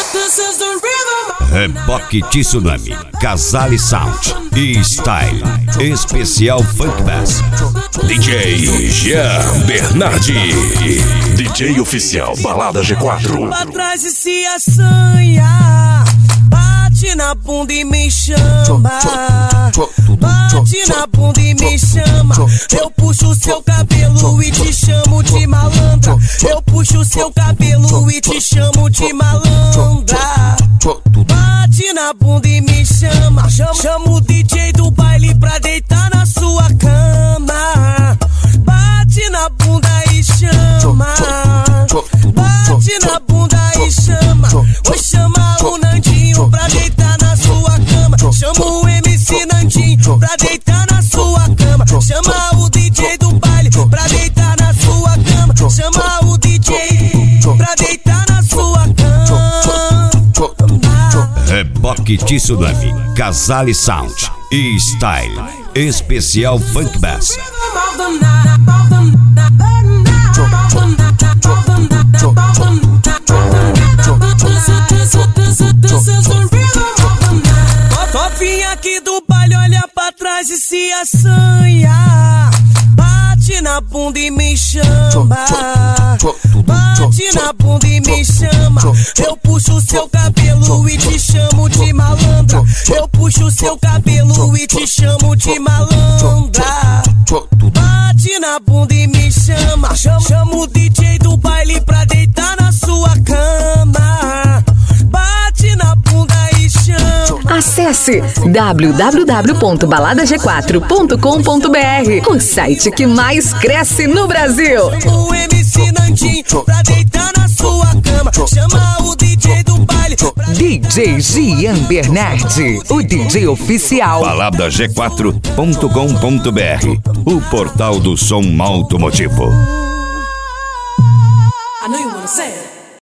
Reboque Tsunami, Casale Sound e Style. Especial Funk Bass. DJ Jean Bernardi, DJ oficial Balada G4. Pra trás e se assanha, bate na bunda e me chama. Bate na bunda e me chama. Eu puxo seu cabelo e te chamo de malandra. Eu puxo seu cabelo e te chamo de malandra. Bate na bunda e me chama. Chama o DJ do baile pra deitar na sua cama. Bate na bunda e chama. Bate na bunda e chama. Oi, chama o Nandinho pra deitar na sua cama. Chama o MC Nandinho pra deitar na sua cama. Chama o DJ do baile pra deitar na sua cama. Chama o DJ pra deitar na sua cama. Reboque Tsunami, Casale Sound e Style. Especial Funk Bass. Novinha aqui do baile olha pra trás e se assanha. Bate na bunda e me chama. Bate na bunda e me chama. Eu puxo seu cabelo e te chamo de malandra. Eu puxo seu cabelo e te chamo de malandra. Bate na bunda e me chama. Chama o DJ do baile pra deitar na sua cama. Bate na bunda e chama. Acesse www.baladag4.com.br, o site que mais cresce no Brasil. O MC Nandinho pra deitar na sua cama. Chama o DJ do baile. DJ Jean Bernardi, o DJ oficial. Baladag4.com.br, o portal do som automotivo. I know you wanna say it.